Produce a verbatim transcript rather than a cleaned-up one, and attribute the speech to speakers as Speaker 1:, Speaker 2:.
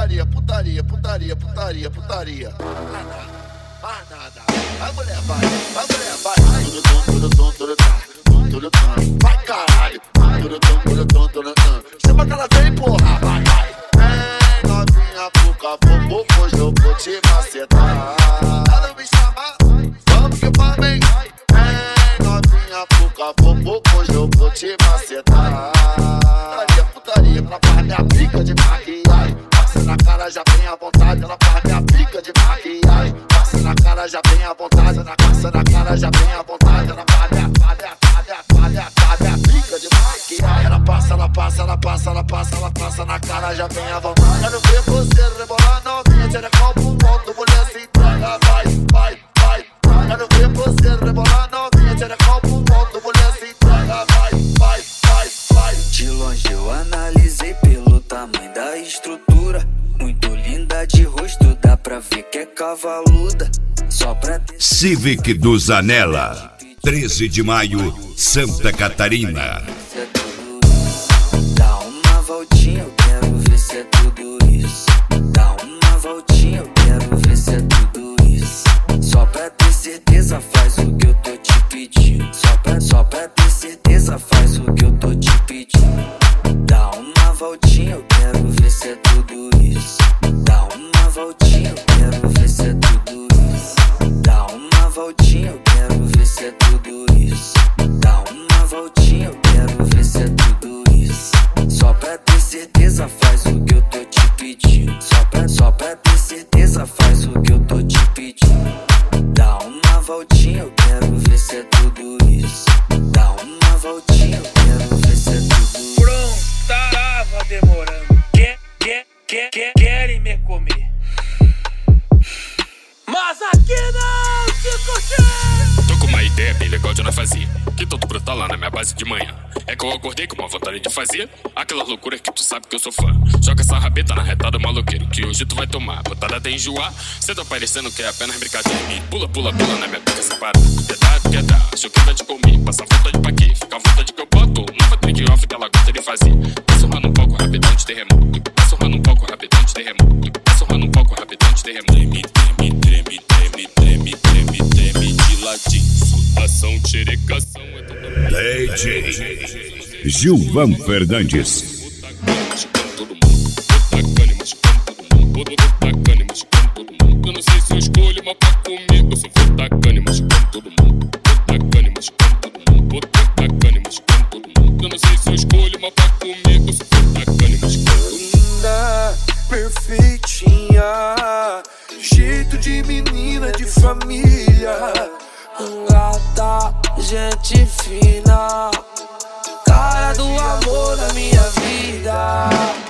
Speaker 1: putaria, putaria, putaria, putaria, putaria. Mais nada, mais nada. Vai mulher, vai, vai mulher, vai. Tudo tum, tudo tum, tudo tum, tudo tum. Vai caralho, tudo tum, tudo tum, tudo tum. Chama que ela tem, porra, vai, vai. Ei, novinha, cuca, bobo, hoje eu vou te macetar. Ela me chama, vamos que vamos, hein. Ei, novinha, cuca, bobo, hoje eu vou te macetar. Putaria, putaria, pra par minha pica de maquiagem. Passa na cara, já vem à vontade. Ela par minha pica de maquiagem. Passa na cara, já vem à vontade. Ela passa na cara, já vem à vontade. Ela par minha, par minha, par minha, par minha, par minha pica de maquiagem. Ela passa, ela passa, ela passa, ela passa, ela passa na cara, já vem à vontade. Quero ver você rebolar novinha, tira copo, ponto, mulher se entrega, vai, vai, vai. Quero ver você rebolar novinha, tira copo, ponto, mulher se entrega, vai, vai, vai, vai.
Speaker 2: De longe eu analisei pelo tamanho da estrutura. Muito linda de rosto, dá pra ver que é cavaluda. Só pra ter...
Speaker 3: Civic do Zanella, treze de maio, Santa Catarina.
Speaker 2: Dá uma voltinha, eu quero ver se é tudo isso. Dá uma voltinha, eu quero ver se é tudo isso. Só pra ter certeza, faz o que eu tô te pedindo. Só pra, só pra ter certeza, faz o que eu tô te pedindo. Dá uma voltinha, eu quero ver se é tudo isso. Dá uma voltinha, eu quero ver se é tudo isso. Dá uma voltinha, eu quero ver se é tudo isso. Dá uma voltinha, eu quero ver se é tudo isso. Só pra ter certeza, faz o que eu tô te pedindo. Só pra, só pra ter certeza, faz o que eu tô te pedindo. Dá uma voltinha, eu quero ver se é tudo isso. Dá uma voltinha, eu quero ver se é tudo isso.
Speaker 4: Pronto, tava demorando. Quer, quer, quer, quer, querem me comer. Mas aqui não te curti.
Speaker 5: Tô com uma ideia bem legal de não fazer. Que todo brotar lá na minha base de manhã. É que eu acordei com uma vontade de fazer aquela loucura que tu sabe que eu sou fã. Joga essa rabeta na retada maloqueiro, que hoje tu vai tomar. Botada até enjoar, cê tá parecendo que é apenas brincadeira. Pula, pula, pula na minha pica separada. Queda, queda, achou que vai te comer. Passa vontade pra quê? Fica à vontade que eu boto. Nova trick off que ela gosta de fazer. Vai surrando um pouco rapidão de terremoto. Vai surrando um pouco rapidão de terremoto. Vai surrando um pouco rapidão de terremoto. Treme, treme, treme, treme, treme, treme, treme de ladinho. Sudação, xerecação.
Speaker 3: D J Gilvan Fernandes.
Speaker 5: Eu não sei se eu escolho uma pra comigo. Eu só vou tacando e machucando todo mundo. Vou tacando e machucando todo mundo. Vou tacando e machucando todo mundo. Eu não sei se eu escolho uma pra comigo. Eu só vou tacando e machucando todo mundo.
Speaker 6: Linda, perfeitinha, jeito de menina de família.
Speaker 2: Gata, gente fina, cara do amor da minha vida.